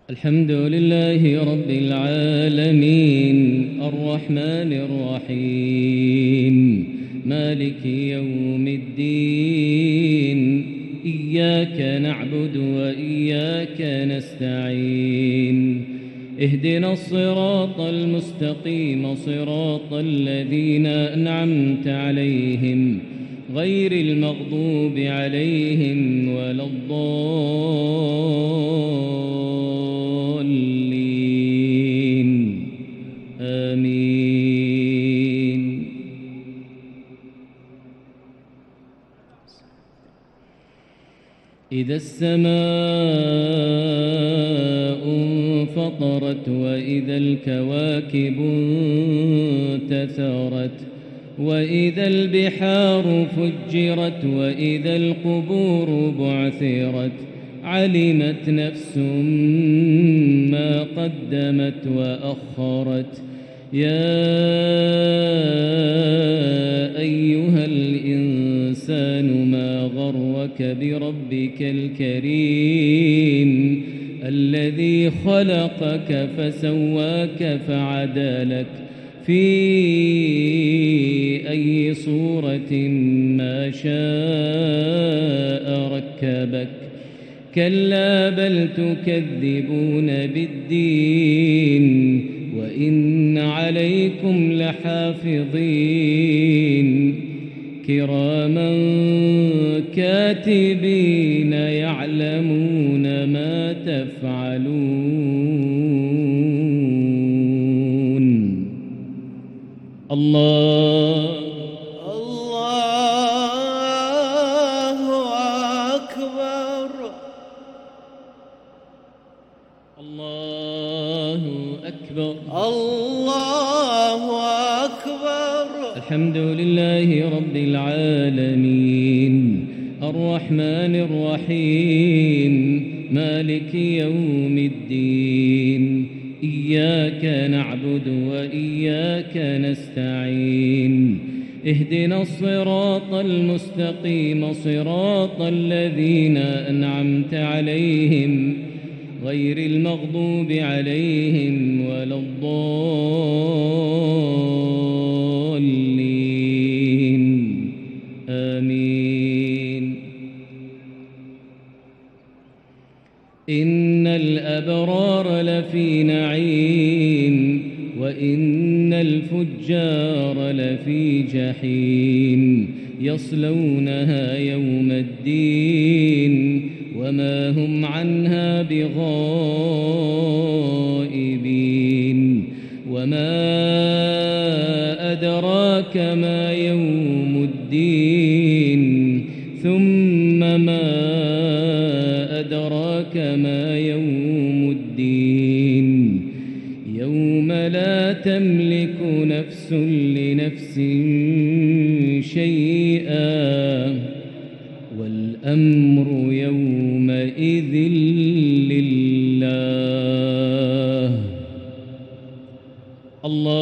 الحمد لله رب العالمين الرحمن الرحيم مالك يوم الدين إياك نعبد وإياك نستعين اهدنا الصراط المستقيم صراط الذين أنعمت عليهم غير المغضوب عليهم ولا الضالين آمين. إذا السماء انفطرت وإذا الكواكب انتثرت وإذا البحار فجرت وإذا القبور بعثرت علمت نفس ما قدمت وأخرت. يا أيها الإنسان ما غرك بربك الكريم الذي خلقك فسواك فعدلك في أي صورة ما شاء ركبك. كلا بل تكذبون بالدين وإن عليكم لحافظين كراما كاتبين يعلمون ما تفعلون. الله أكبر. الله أكبر. الله أكبر. الحمد لله رب العالمين الرحمن الرحيم مالك يوم الدين إياك نعبد وإياك نستعين اهدنا الصراط المستقيم صراط الذين أنعمت عليهم غير المغضوب عليهم ولا الضالين آمين. إن الأبرار لفي نعيم وإن الفجار لفي جحيم يصلونها يوم الدين وما هم عنها بغائبين. وما أدراك ما يوم الدين ثم ما أدراك ما يوم الدين يوم لا تملك نفس لنفس شيئا والأمر يومئذ لله. الله